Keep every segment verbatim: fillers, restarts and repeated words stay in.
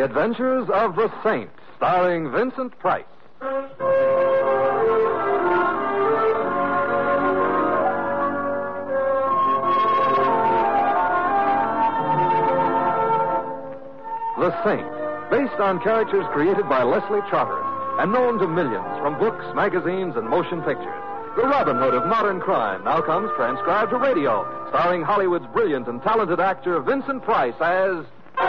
The Adventures of the Saint, starring Vincent Price. The Saint, based on characters created by Leslie Charteris and known to millions from books, magazines, and motion pictures. The Robin Hood of modern crime now comes transcribed to radio, starring Hollywood's brilliant and talented actor Vincent Price as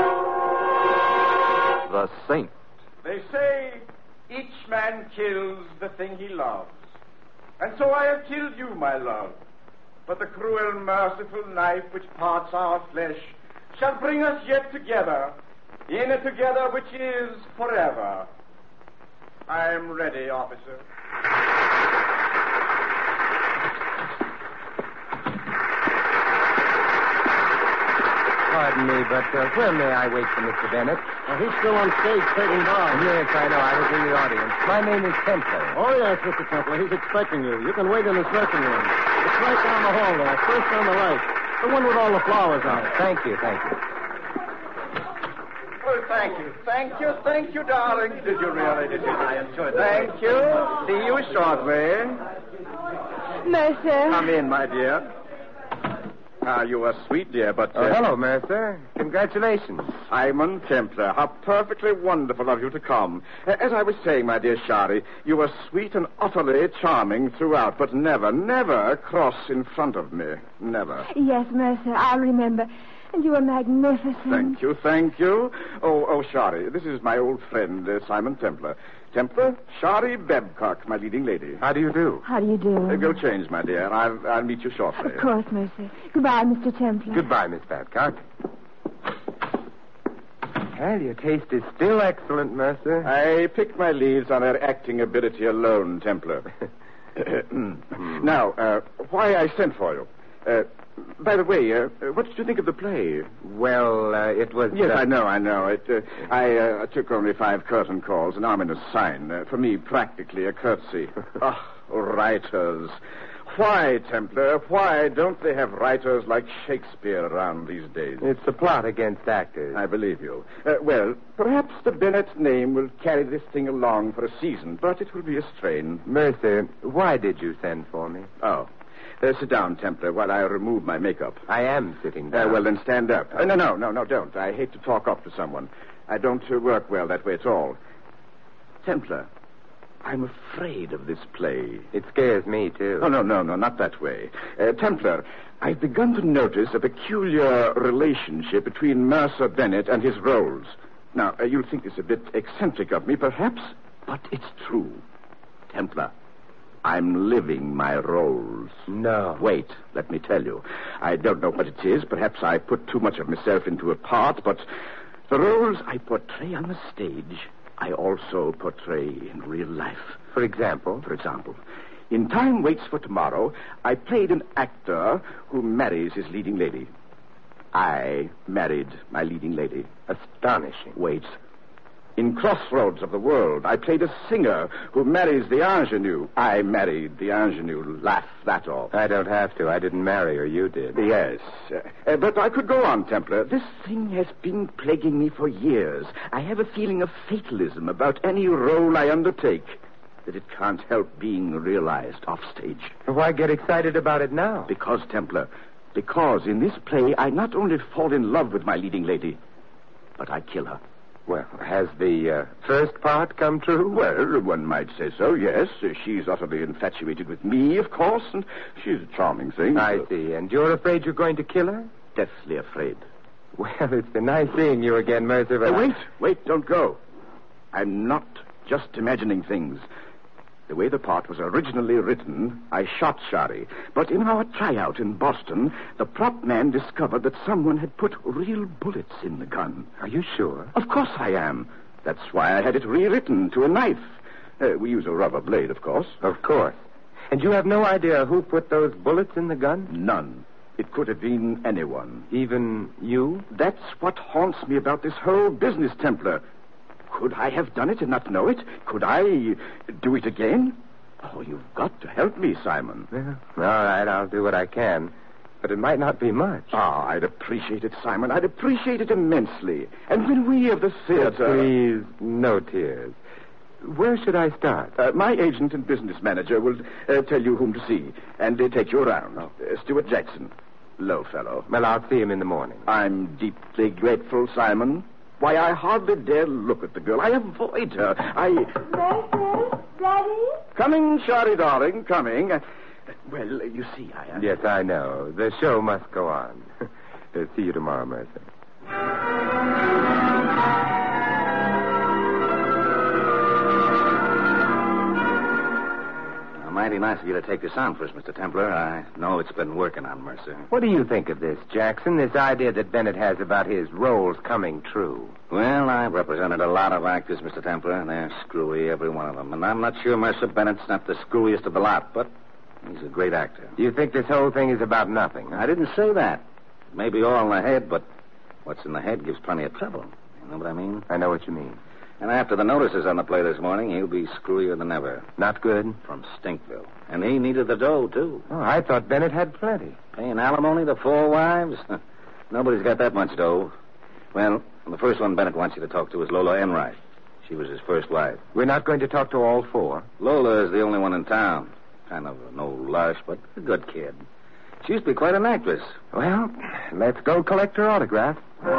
The Saint. They say each man kills the thing he loves. And so I have killed you, my love. But the cruel, merciful knife which parts our flesh shall bring us yet together, in a together which is forever. I am ready, officer. Pardon me, but uh, where may I wait for Mister Bennett? Uh, he's still on stage trading bars. Yes, I know. I was in the audience. My name is Templar. Oh, yes, Mister Templar. He's expecting you. You can wait in his dressing room. It's right down the hall there, first on the right. The one with all the flowers on it. Thank you, thank you. Well, thank you. Thank you, thank you, darling. Did you really? Did you? I enjoyed it. Thank you. See you shortly. Mercer. Come in, my dear. Ah, you are sweet, dear, but... Uh, oh, hello, Mercer. Congratulations. Simon Templar, how perfectly wonderful of you to come. Uh, as I was saying, my dear Shari, you were sweet and utterly charming throughout, but never, never cross in front of me. Never. Yes, Mercer, I'll remember. And you were magnificent. Thank you, thank you. Oh, oh, Shari, this is my old friend, uh, Simon Templar. Templar, Shari Babcock, my leading lady. How do you do? How do you do? Uh, go change, my dear. I'll, I'll meet you shortly. Of course, Mercer. Goodbye, Mister Templar. Goodbye, Miss Babcock. Well, your taste is still excellent, Mercer. I picked my leaves on her acting ability alone, Templar. Now, uh, why I sent for you. Uh, by the way, uh, what did you think of the play? Well, uh, it was... Yes, uh, I know, I know. It, uh, I uh, took only five curtain calls, an ominous sign. Uh, for me, practically a curtsy. Ah, oh, writers. Why, Templar, why don't they have writers like Shakespeare around these days? It's the plot against actors. I believe you. Uh, well, perhaps the Bennett name will carry this thing along for a season, but it will be a strain. Mercer, why did you send for me? Oh. Uh, sit down, Templar, while I remove my makeup. I am sitting down. Uh, well, then stand up. Uh, no, no, no, no, don't. I hate to talk up to someone. I don't uh, work well that way at all. Templar, I'm afraid of this play. It scares me, too. Oh, no, no, no, not that way. Uh, Templar, I've begun to notice a peculiar relationship between Mercer Bennett and his roles. Now, uh, you'll think this a bit eccentric of me, perhaps, but it's true. Templar, I'm living my roles. No. Wait, let me tell you. I don't know what it is. Perhaps I put too much of myself into a part, but the roles I portray on the stage, I also portray in real life. For example? For example, in Time Waits for Tomorrow, I played an actor who marries his leading lady. I married my leading lady. Astonishing. Wait. In Crossroads of the World, I played a singer who marries the ingenue. I married the ingenue. Laugh, that all. I don't have to. I didn't marry her. You did. Yes. Uh, uh, but I could go on, Templar. This thing has been plaguing me for years. I have a feeling of fatalism about any role I undertake, that it can't help being realized offstage. Why get excited about it now? Because, Templar, because in this play I not only fall in love with my leading lady, but I kill her. Well, has the uh, first part come true? Well, one might say so, yes. She's utterly infatuated with me, of course, and she's a charming thing. I see. And you're afraid you're going to kill her? Deathly afraid. Well, it's been nice seeing you again, Mercer. But uh, wait, wait, don't go. I'm not just imagining things. The way the part was originally written, I shot Shari. But in our tryout in Boston, the prop man discovered that someone had put real bullets in the gun. Are you sure? Of course I am. That's why I had it rewritten to a knife. Uh, we use a rubber blade, of course. Of course. And you have no idea who put those bullets in the gun? None. It could have been anyone. Even you? That's what haunts me about this whole business, Templar. Could I have done it and not know it? Could I do it again? Oh, you've got to help me, Simon. Yeah. All right, I'll do what I can. but it might not be much. Ah, I'd appreciate it, Simon. I'd appreciate it immensely. And when we of the theater... Please, no tears. Where should I start? Uh, my agent and business manager will uh, tell you whom to see and uh, take you around. Uh, Stuart Jackson. Low fellow. Well, I'll see him in the morning. I'm deeply grateful, Simon. Why, I hardly dare look at the girl. I avoid her. I... Mercer, Daddy? Coming, Shari, darling, coming. Uh, well, uh, you see, I... Uh... Yes, I know. The show must go on. uh, see you tomorrow, Mercer. Mighty nice of you to take this on for us, Mister Templar. I know it's been working on Mercer. What do you think of this, Jackson? This idea that Bennett has about his roles coming true? Well, I've represented a lot of actors, Mister Templar, and they're screwy, every one of them. And I'm not sure Mercer Bennett's not the screwiest of the lot, but he's a great actor. Do you think this whole thing is about nothing? I didn't say that. Maybe all in the head, but what's in the head gives plenty of trouble. You know what I mean? I know what you mean. And after the notices on the play this morning, he'll be screwier than ever. Not good? From Stinkville. And he needed the dough, too. Oh, I thought Bennett had plenty. Paying alimony to four wives? Nobody's got that much dough. Well, the first one Bennett wants you to talk to is Lola Enright. She was his first wife. We're not going to talk to all four? Lola is the only one in town. Kind of no lush, but a good kid. She used to be quite an actress. Well, let's go collect her autograph.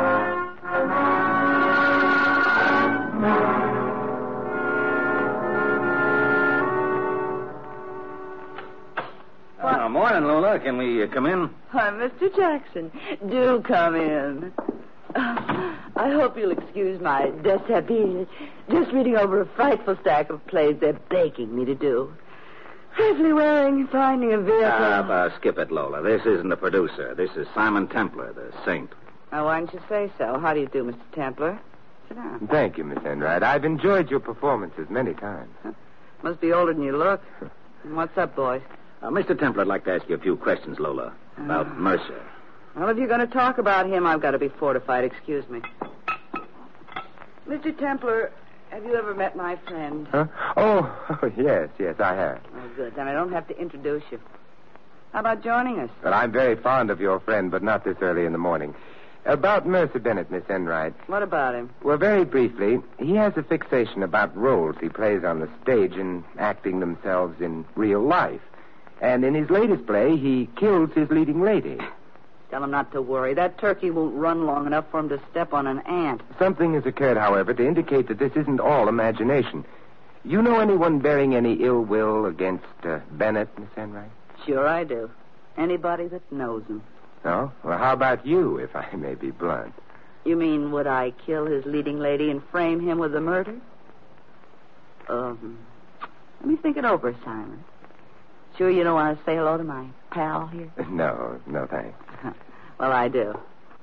Uh, morning, Lola. Can we uh, come in? Why, Mister Jackson, do come in. Uh, I hope you'll excuse my dishabille. Just reading over a frightful stack of plays they're begging me to do. Safely wearing, finding a vehicle. Uh, uh, skip it, Lola. This isn't the producer. This is Simon Templar, the saint. Now, why don't you say so? How do you do, Mister Templar? Sit down. Thank you, Miss Enright. I've enjoyed your performances many times. Huh. Must be older than you look. What's up, boys? Uh, Mister Templar, I'd like to ask you a few questions, Lola, about uh, Mercer. Well, if you're going to talk about him, I've got to be fortified. Excuse me. Mister Templar, have you ever met my friend? Huh? Oh, oh, yes, yes, I have. Oh, good. Then I don't have to introduce you. How about joining us? Well, I'm very fond of your friend, but not this early in the morning. About Mercer Bennett, Miss Enright. What about him? Well, very briefly, he has a fixation about roles he plays on the stage and acting themselves in real life. And in his latest play, he kills his leading lady. Tell him not to worry. That turkey won't run long enough for him to step on an ant. Something has occurred, however, to indicate that this isn't all imagination. You know anyone bearing any ill will against uh, Bennett, Miss Enright? Sure I do. Anybody that knows him. Oh? Well, how about you, if I may be blunt? You mean, would I kill his leading lady and frame him with the murder? Um, let me think it over, Simon. Sure you don't want to say hello to my pal here? No, no thanks. Well, I do.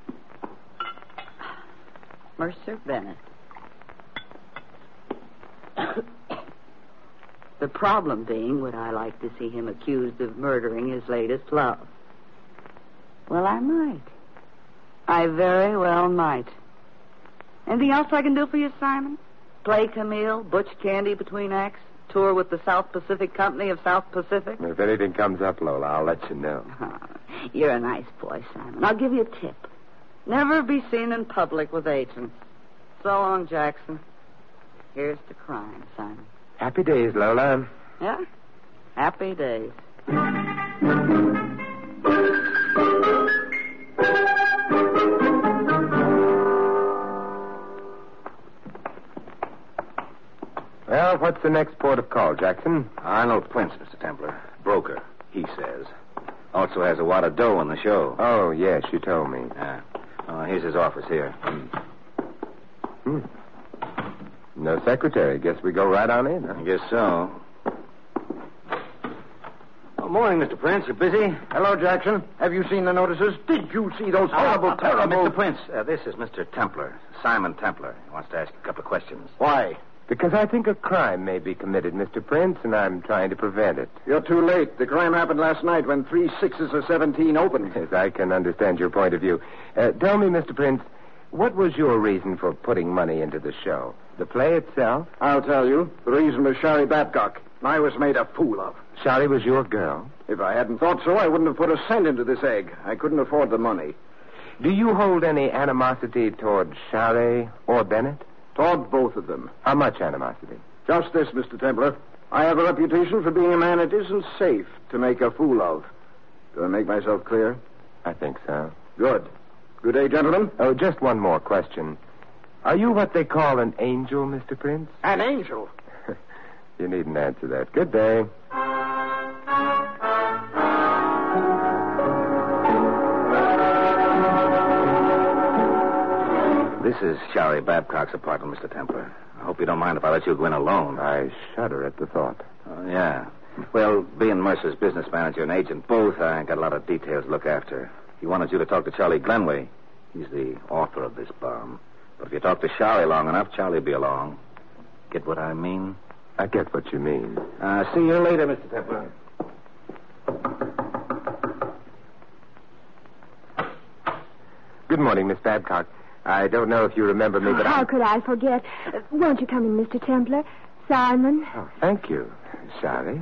Mercer Bennett. The problem being, would I like to see him accused of murdering his latest love? Well, I might. I very well might. Anything else I can do for you, Simon? Play Camille, Butch Candy between acts? Tour with the South Pacific Company of South Pacific? If anything comes up, Lola, I'll let you know. Oh, you're a nice boy, Simon. I'll give you a tip. Never be seen in public with agents. So long, Jackson. Here's to crime, Simon. Happy days, Lola. Yeah? Happy days. Well, what's the next port of call, Jackson? Arnold Prince, Mister Templar. Broker, he says. Also has a wad of dough on the show. Oh, yes, you told me. Yeah. Uh, here's his office here. Hmm. No secretary. Guess we go right on in, huh? I guess so. Oh, morning, Mister Prince. You busy? Hello, Jackson. Have you seen the notices? Did you see those horrible, uh, uh, terrible... Mister Prince, uh, this is Mister Templar, Simon Templar. He wants to ask you a couple of questions. Why? Because I think a crime may be committed, Mister Prince, and I'm trying to prevent it. You're too late. The crime happened last night when three sixes of seventeen opened. Yes, I can understand your point of view. Uh, tell me, Mister Prince, what was your reason for putting money into the show? The play itself? I'll tell you. The reason was Shari Babcock. I was made a fool of. Shari was your girl? If I hadn't thought so, I wouldn't have put a cent into this egg. I couldn't afford the money. Do you hold any animosity toward Charest or Bennett? Toward both of them. How much animosity? Just this, Mister Templar. I have a reputation for being a man it isn't safe to make a fool of. Do I make myself clear? I think so. Good. Good day, gentlemen. Oh, just one more question. Are you what they call an angel, Mister Prince? An angel? You needn't answer that. Good day. This is Shari Babcock's apartment, Mister Templar. I hope you don't mind if I let you go in alone. I shudder at the thought. Oh, yeah. Well, being Mercer's business manager and agent both, I got a lot of details to look after. He wanted you to talk to Charlie Glenway. He's the author of this bomb. But if you talk to Charlie long enough, Charlie'll be along. Get what I mean? I get what you mean. Uh, see you later, Mister Templar. Good morning, Miss Babcock. I don't know if you remember me, but How I... could I forget? Uh, won't you come in, Mister Templar? Simon. Oh, thank you, Charlie.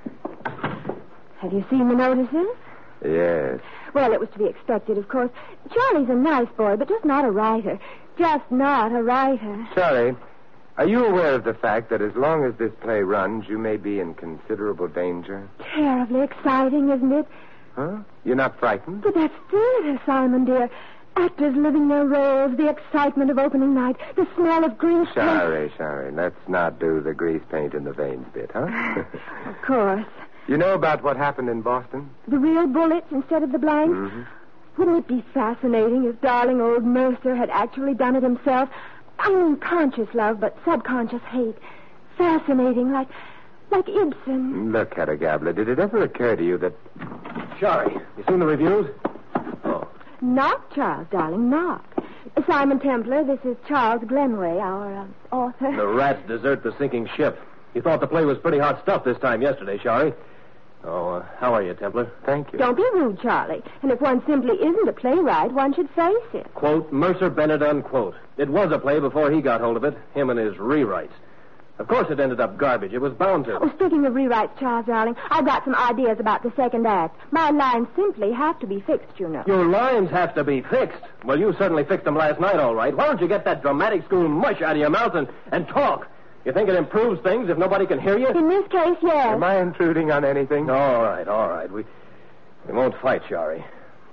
Have you seen the notices? Yes. Well, it was to be expected, of course. Charlie's a nice boy, but just not a writer. Just not a writer. Charlie, are you aware of the fact that as long as this play runs, you may be in considerable danger? Terribly exciting, isn't it? Huh? You're not frightened? But that's theater, Simon, dear. Actors living their roles, the excitement of opening night, the smell of grease paint. Sorry, sorry. Let's not do the grease paint in the veins bit, huh? Of course. You know about what happened in Boston? The real bullets instead of the blanks? Mm-hmm. Wouldn't it be fascinating if darling old Mercer had actually done it himself? I mean, conscious love, but subconscious hate. Fascinating, like like Ibsen. Look, Hedda Gabler, did it ever occur to you that... Shari, you seen the reviews? Oh. Knock, Charles, darling, knock. Simon Templar, this is Charles Glenway, our uh, author. The rats desert the sinking ship. You thought the play was pretty hot stuff this time yesterday, Shari. Oh, uh, how are you, Templar? Thank you. Don't be rude, Charlie. And if one simply isn't a playwright, one should face it. Quote, Mercer Bennett, unquote. It was a play before he got hold of it, him and his rewrites. Of course it ended up garbage. It was bound to. Oh, speaking of rewrites, Charles, darling, I've got some ideas about the second act. My lines simply have to be fixed, you know. Your lines have to be fixed. Well, you certainly fixed them last night, all right. Why don't you get that dramatic school mush out of your mouth and, and talk? You think it improves things if nobody can hear you? In this case, yes. Am I intruding on anything? All right, all right. We, we won't fight, Shari.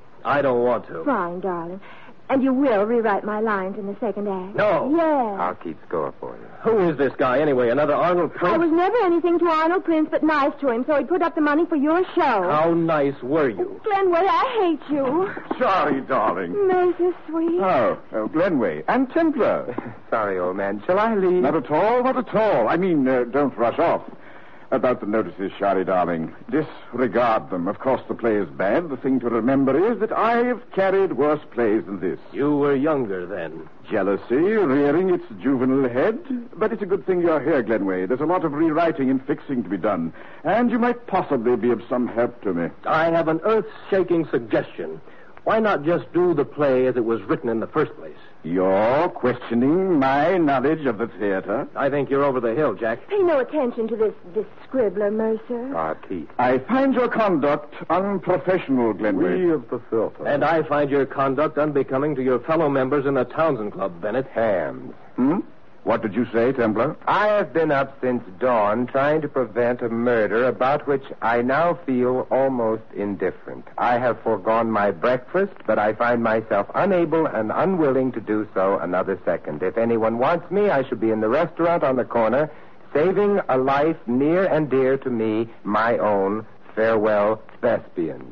I don't want to. Fine, darling. And you will rewrite my lines in the second act? No. Yes. I'll keep score for you. Who is this guy, anyway? Another Arnold Prince? I was never anything to Arnold Prince but nice to him, so he put up the money for your show. How nice were you? Glenway, I hate you. Sorry, darling. Mercer, sweet. Oh, oh, Glenway. And Templar. Sorry, old man. Shall I leave? Not at all, not at all. I mean, uh, don't rush off. About the notices, Shari, darling. Disregard them. Of course, the play is bad. The thing to remember is that I've carried worse plays than this. You were younger then. Jealousy rearing its juvenile head. But it's a good thing you're here, Glenway. There's a lot of rewriting and fixing to be done. And you might possibly be of some help to me. I have an earth-shaking suggestion. Why not just do the play as it was written in the first place? You're questioning my knowledge of the theater? I think you're over the hill, Jack. Pay no attention to this, this scribbler, Mercer. Our teeth. I find your conduct unprofessional, Glenway. We of the filter. And I find your conduct unbecoming to your fellow members in the Townsend Club, Bennett. Hams. Hmm? What did you say, Templar? I have been up since dawn trying to prevent a murder about which I now feel almost indifferent. I have foregone my breakfast, but I find myself unable and unwilling to do so another second. If anyone wants me, I should be in the restaurant on the corner, saving a life near and dear to me, my own. Farewell, Thespians.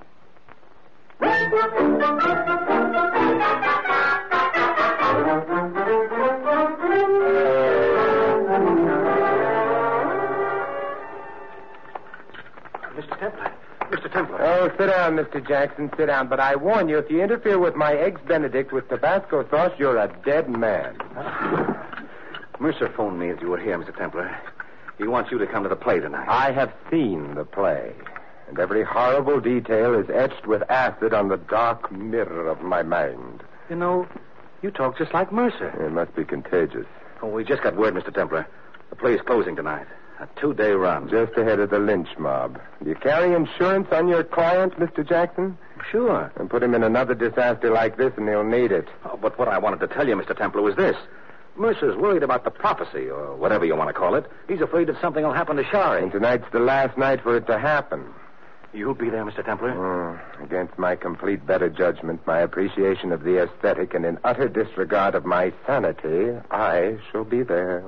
Mister Templar. Mister Templar. Oh, sit down, Mister Jackson, sit down. But I warn you, if you interfere with my Eggs Benedict with Tabasco sauce, you're a dead man. Mercer phoned me as you were here, Mister Templar. He wants you to come to the play tonight. I have seen the play, and every horrible detail is etched with acid on the dark mirror of my mind. You know, you talk just like Mercer. It must be contagious. Oh, we just got word, Mister Templar. The play's closing tonight. A two-day run. Just ahead of the lynch mob. Do you carry insurance on your client, Mister Jackson? Sure. And put him in another disaster like this, and he'll need it. Oh, but what I wanted to tell you, Mister Templar, was this. Mercer's worried about the prophecy, or whatever you want to call it. He's afraid that something will happen to Shari. And tonight's the last night for it to happen. You'll be there, Mister Templar? Mm, against my complete better judgment, my appreciation of the aesthetic, and in utter disregard of my sanity, I shall be there.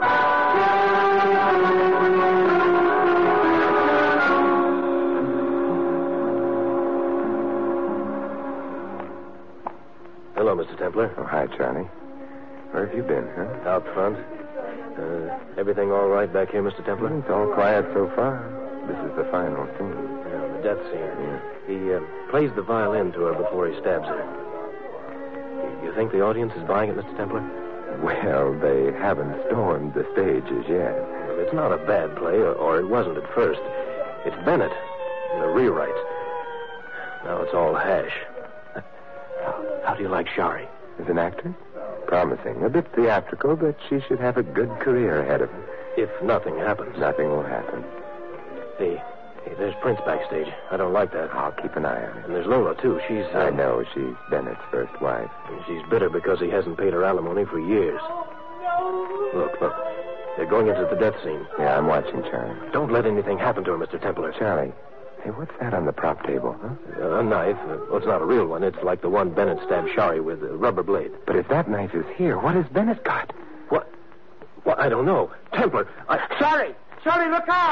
Hello, Mister Templar. Oh, hi, Charlie. Where have you been, huh? Out front. Uh, everything all right back here, Mister Templar? It's all quiet so far. This is the final scene. Yeah, the death scene. Yeah. He uh, plays the violin to her before he stabs her. You, you think the audience is buying it, Mister Templar? Well, they haven't stormed the stage as yet. Well, it's not a bad play, or, or it wasn't at first. It's Bennett, the rewrite. Now it's all hash. How, how do you like Shari? As an actor? Promising. A bit theatrical, but she should have a good career ahead of her. If nothing happens. Nothing will happen. Hey, hey, there's Prince backstage. I don't like that. I'll keep an eye on her. And there's Lola, too. She's... Uh, I know. She's Bennett's first wife. And she's bitter because he hasn't paid her alimony for years. Look, look. They're going into the death scene. Yeah, I'm watching, Charlie. Don't let anything happen to her, Mister Templar. Charlie, hey, what's that on the prop table, huh? Uh, a knife. Uh, well, it's not a real one. It's like the one Bennett stabbed Shari with, a rubber blade. But if that knife is here, what has Bennett got? What? Well, I don't know. Templar, I... Shari! Shari, look out!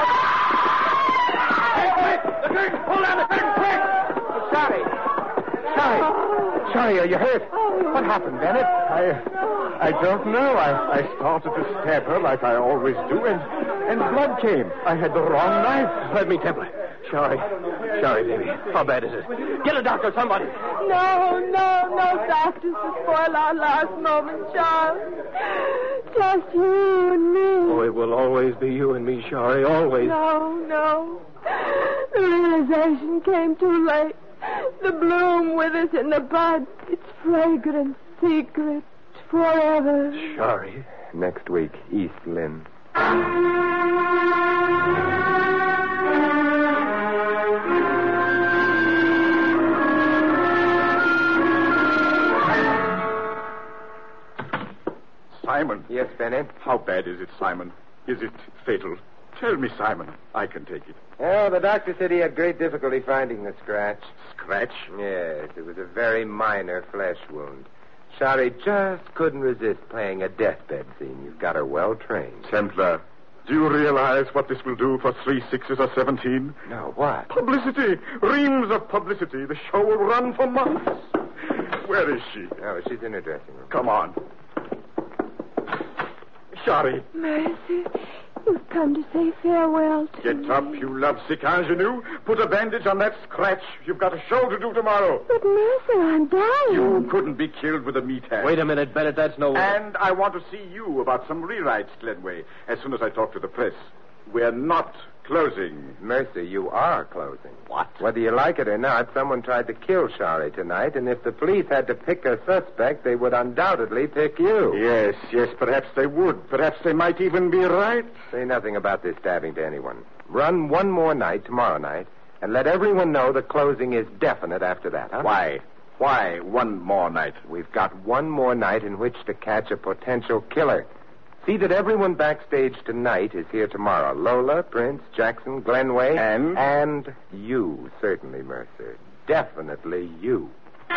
Hey, wait! The curtain! Pull down the curtain, quick! Shari! Shari! Shari, are you hurt? What happened, Bennett? I... I don't know. I, I started to stab her like I always do, and, and blood came. I had the wrong knife. Let me, Templar. Shari. Shari, baby. How bad is it? Get a doctor, somebody. No, no, no doctors to spoil our last moment, Charles. Just you and me. Oh, it will always be you and me, Shari, always. No, no. The realization came too late. The bloom withers in the bud. It's fragrant, secret, forever. Shari. Next week, East Lynn. Simon. Yes, Bennett? How bad is it, Simon? Is it fatal? Tell me, Simon. I can take it. Well, the doctor said he had great difficulty finding the scratch. Scratch? Yes, it was a very minor flesh wound. Shari just couldn't resist playing a deathbed scene. You've got her well trained. Templar, do you realize what this will do for three sixes or seventeen? No, what? Publicity! Reams of publicity. The show will run for months. Where is she? Oh, she's in her dressing room. Come on. Shari. Mercy, you've come to say farewell to Get me. up, you lovesick ingenue. Put a bandage on that scratch. You've got a show to do tomorrow. But, Mercer, I'm dying. You couldn't be killed with a meathead. Wait a minute, Bennett. That's no way. And I want to see you about some rewrites, Glenway, as soon as I talk to the press. We're not closing. Mercy, you are closing. What? Whether you like it or not, someone tried to kill Shari tonight, and if the police had to pick a suspect, they would undoubtedly pick you. Yes, yes, perhaps they would. Perhaps they might even be right. Say nothing about this stabbing to anyone. Run one more night tomorrow night, and let everyone know the closing is definite after that, huh? Why? Why one more night? We've got one more night in which to catch a potential killer. See that everyone backstage tonight is here tomorrow. Lola, Prince, Jackson, Glenway. And? And you, certainly, Mercer. Definitely you.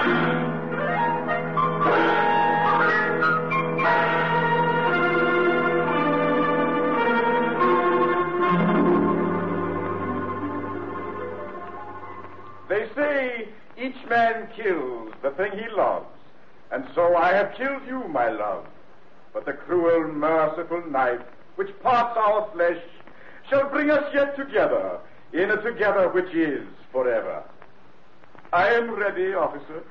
They say each man kills the thing he loves. And so I have killed you, my love. But the cruel, merciful knife which parts our flesh shall bring us yet together in a together which is forever. I am ready, officer.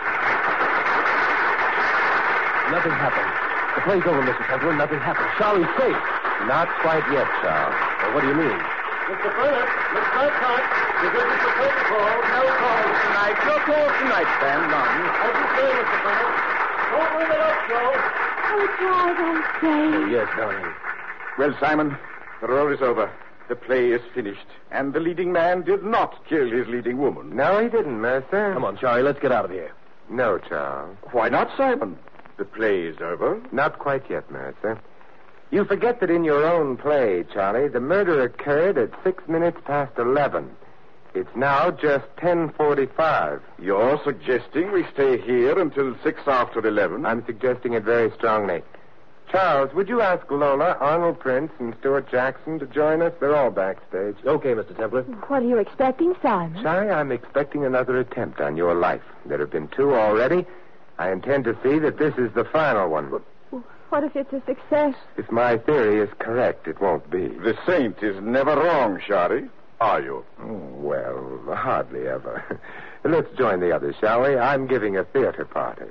Nothing happened. The play's over, Mister Templar. Nothing happened. Shari's safe. Not quite yet, Charles. Well, what do you mean? Mister Bennett, let's not cut. Because it's a protocol. No calls tonight. No calls tonight, Ben. None. As you say, Mister Bennett. Don't bring it up, Joe. Oh, Charles, I'm safe. Oh, yes, darling. Well, Simon, the role is over. The play is finished. And the leading man did not kill his leading woman. No, he didn't, Mercer. Come on, Charlie, let's get out of here. No, Charles. Why not, Simon? The play is over. Not quite yet, Mercer. You forget that in your own play, Charlie, the murder occurred at six minutes past eleven. It's now just ten forty-five. You're suggesting we stay here until six after eleven? I'm suggesting it very strongly. Charles, would you ask Lola, Arnold Prince, and Stuart Jackson to join us? They're all backstage. Okay, Mister Templar. What are you expecting, Simon? Charlie, I'm expecting another attempt on your life. There have been two already. I intend to see that this is the final one. What if it's a success? If my theory is correct, it won't be. The saint is never wrong, Shari. Are you? Oh, well, hardly ever. Let's join the others, shall we? I'm giving a theater party.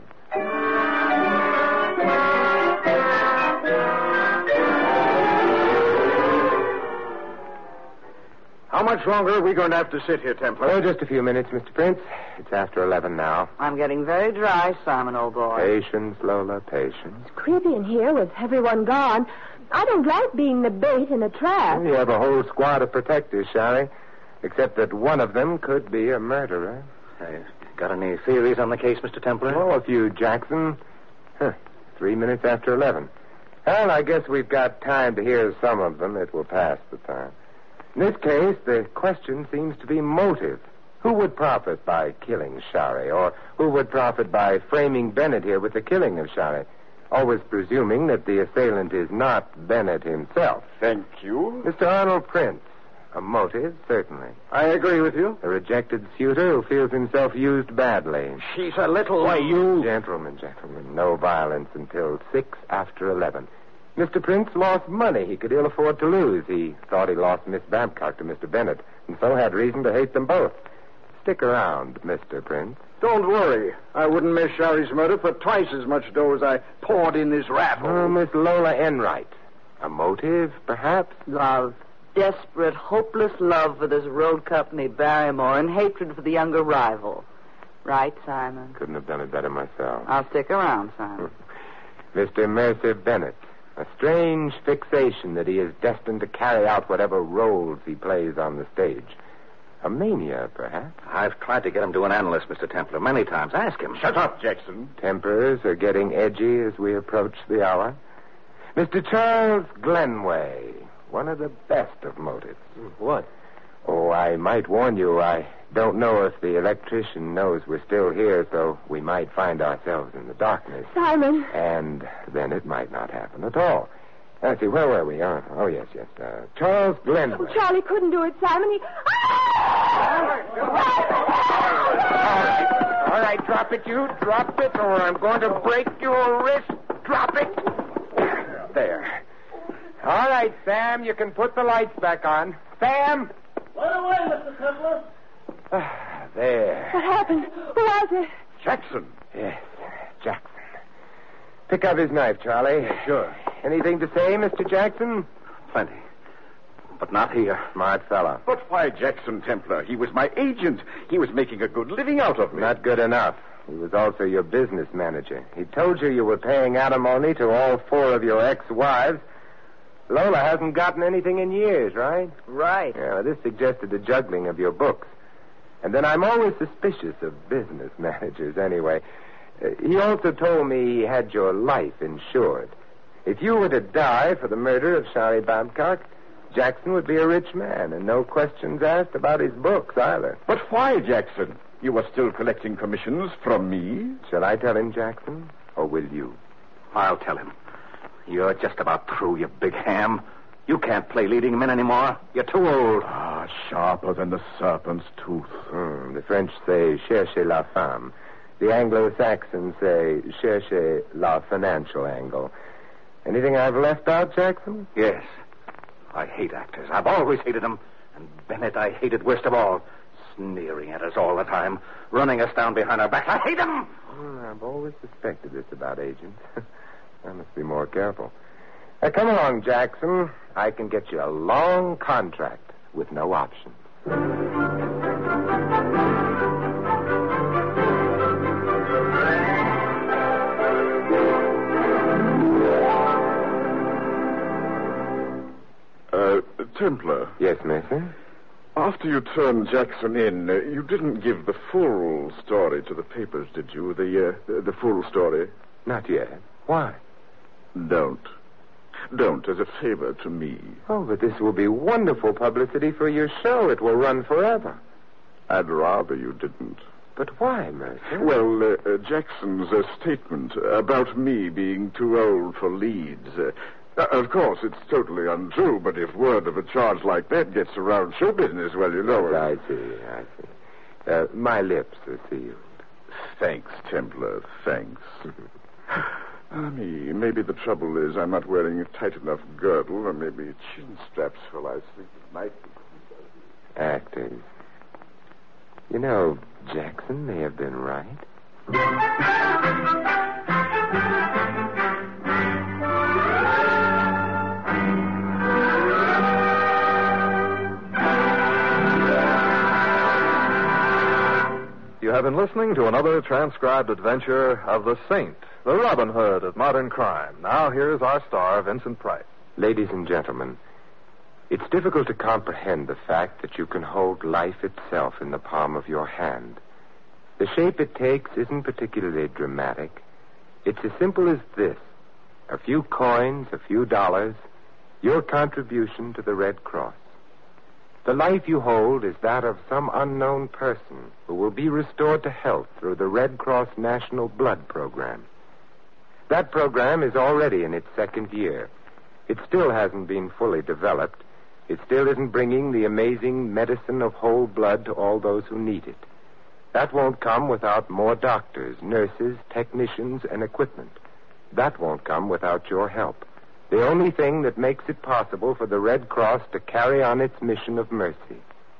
How much longer are we going to have to sit here, Templar? Oh, just a few minutes, Mister Prince. It's after eleven now. I'm getting very dry, Simon, old boy. Patience, Lola, patience. It's creepy in here with everyone gone. I don't like being the bait in a trap. You have a whole squad of protectors, Shari. Except that one of them could be a murderer. Hey, got any theories on the case, Mister Templar? Oh, a few, Jackson. Huh. Three minutes after eleven. Well, I guess we've got time to hear some of them. It will pass the time. In this case, the question seems to be motive. Who would profit by killing Shari? Or who would profit by framing Bennett here with the killing of Shari? Always presuming that the assailant is not Bennett himself. Thank you. Mister Arnold Prince. A motive, certainly. I agree with you. A rejected suitor who feels himself used badly. She's a little... Why, you... Gentlemen, gentlemen, no violence until six after eleven. Mister Prince lost money he could ill afford to lose. He thought he lost Miss Babcock to Mister Bennett, and so had reason to hate them both. Stick around, Mister Prince. Don't worry. I wouldn't miss Shari's murder for twice as much dough as I poured in this raffle. Oh, Miss Lola Enright. A motive, perhaps? Love. Desperate, hopeless love for this road company, Barrymore, and hatred for the younger rival. Right, Simon? Couldn't have done it better myself. I'll stick around, Simon. Mister Mercer Bennett. A strange fixation that he is destined to carry out whatever roles he plays on the stage. A mania, perhaps? I've tried to get him to an analyst, Mister Templar, many times. Ask him. Shut up, Jackson. Tempers are getting edgy as we approach the hour. Mister Charles Glenway, one of the best of motives. What? Oh, I might warn you, I don't know if the electrician knows we're still here, so we might find ourselves in the darkness. Simon. And then it might not happen at all. Let's see, where were we? Oh, oh yes, yes. Uh, Charles Glenway. Oh, Charlie couldn't do it, Simon. He... All right, drop it, you. Drop it, or I'm going to break your wrist. Drop it. There. All right, Sam, you can put the lights back on. Sam! Right away, Mister Templar. Ah, there. What happened? Who was it? Jackson. Yes, Jackson. Pick up his knife, Charlie. Sure. Anything to say, Mister Jackson? Plenty. But not here. Smart fella. But why Jackson, Templar? He was my agent. He was making a good living out of me. Not good enough. He was also your business manager. He told you you were paying alimony to all four of your ex-wives. Lola hasn't gotten anything in years, right? Right. Yeah, this suggested the juggling of your books. And then I'm always suspicious of business managers anyway. Uh, he also told me he had your life insured. If you were to die for the murder of Shari Babcock, Jackson would be a rich man, and no questions asked about his books either. But why, Jackson? You were still collecting commissions from me? Shall I tell him, Jackson, or will you? I'll tell him. You're just about through, you big ham. You can't play leading men anymore. You're too old. Ah, sharper than the serpent's tooth. Hmm, the French say, cherchez la femme. The Anglo-Saxons say, cherchez la financial angle. Anything I've left out, Jackson? Yes. I hate actors. I've always hated them. And Bennett I hated worst of all. Sneering at us all the time. Running us down behind our backs. I hate them! Hmm, I've always suspected this about agents. I must be more careful. Now, come along, Jackson. I can get you a long contract with no options. Uh, Templar. Yes, Mercer? After you turned Jackson in, uh, you didn't give the full story to the papers, did you? The, uh, the, the full story? Not yet. Why? Don't. Don't, as a favor to me. Oh, but this will be wonderful publicity for your show. It will run forever. I'd rather you didn't. But why, Mercer? Well, uh, uh, Jackson's uh, statement about me being too old for leads. Uh, uh, of course, it's totally untrue, but if word of a charge like that gets around show business, well, you know... I see, I see. Uh, my lips are sealed. Thanks, Templar, thanks. Ah, me. Maybe the trouble is I'm not wearing a tight enough girdle, or maybe chin straps while I sleep at night. Actors. You know, Jackson may have been right. You have been listening to another transcribed adventure of the Saint, the Robin Hood of modern crime. Now here's our star, Vincent Price. Ladies and gentlemen, it's difficult to comprehend the fact that you can hold life itself in the palm of your hand. The shape it takes isn't particularly dramatic. It's as simple as this. A few coins, a few dollars, your contribution to the Red Cross. The life you hold is that of some unknown person who will be restored to health through the Red Cross National Blood Program. That program is already in its second year. It still hasn't been fully developed. It still isn't bringing the amazing medicine of whole blood to all those who need it. That won't come without more doctors, nurses, technicians, and equipment. That won't come without your help. The only thing that makes it possible for the Red Cross to carry on its mission of mercy.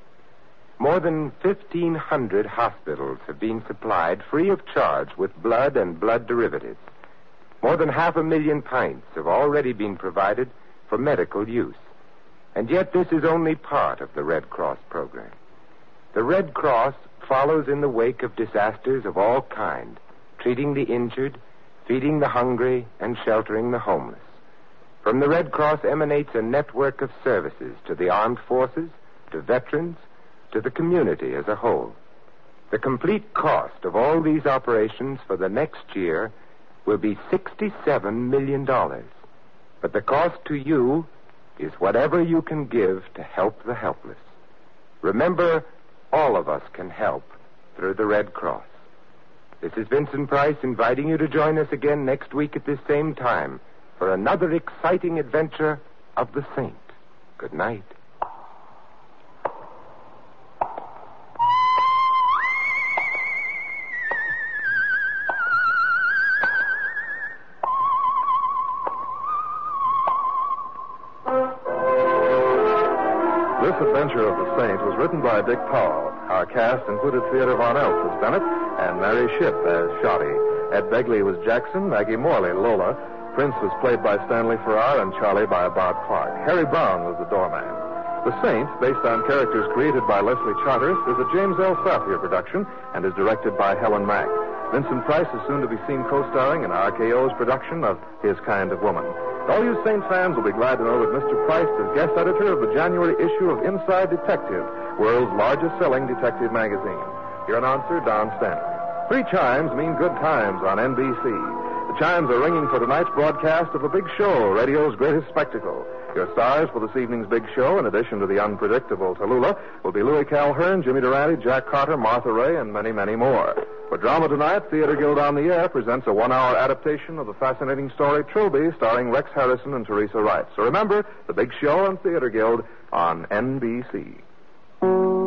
More than fifteen hundred hospitals have been supplied free of charge with blood and blood derivatives. More than half a million pints have already been provided for medical use. And yet this is only part of the Red Cross program. The Red Cross follows in the wake of disasters of all kind, treating the injured, feeding the hungry, and sheltering the homeless. From the Red Cross emanates a network of services to the armed forces, to veterans, to the community as a whole. The complete cost of all these operations for the next year will be sixty-seven million dollars. But the cost to you is whatever you can give to help the helpless. Remember, all of us can help through the Red Cross. This is Vincent Price inviting you to join us again next week at this same time for another exciting adventure of the Saint. Good night. This adventure of the Saint was written by Dick Powell. Our cast included Theodore Von Eltz as Bennett and Mary Shipp as Shotty. Ed Begley was Jackson, Maggie Morley, Lola. Prince was played by Stanley Farrar and Charlie by Bob Clark. Harry Brown was the doorman. The Saint, based on characters created by Leslie Charteris, is a James L. Safier production and is directed by Helen Mack. Vincent Price is soon to be seen co-starring in R K O's production of His Kind of Woman. All you Saint fans will be glad to know that Mister Price is guest editor of the January issue of Inside Detective, world's largest-selling detective magazine. Your announcer, Don Stanley. Three chimes mean good times on N B C. The chimes are ringing for tonight's broadcast of The Big Show, radio's greatest spectacle. Your stars for this evening's Big Show, in addition to the unpredictable Tallulah, will be Louis Calhern, Jimmy Durante, Jack Carter, Martha Ray, and many, many more. For drama tonight, Theater Guild on the Air presents a one-hour adaptation of the fascinating story Trilby, starring Rex Harrison and Teresa Wright. So remember, The Big Show and Theater Guild on N B C.